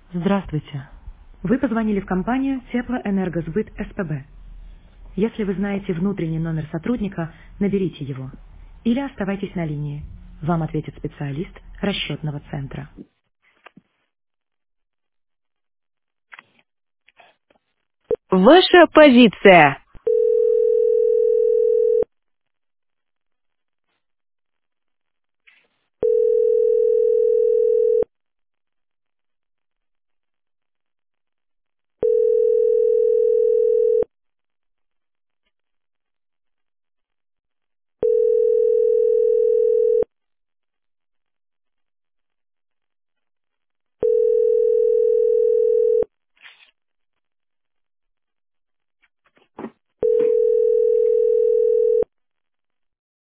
Здравствуйте. Вы позвонили в компанию Теплоэнергосбыт СПБ. Если вы знаете внутренний номер сотрудника, наберите его. Или оставайтесь на линии. Вам ответит специалист расчетного центра. Ваша позиция.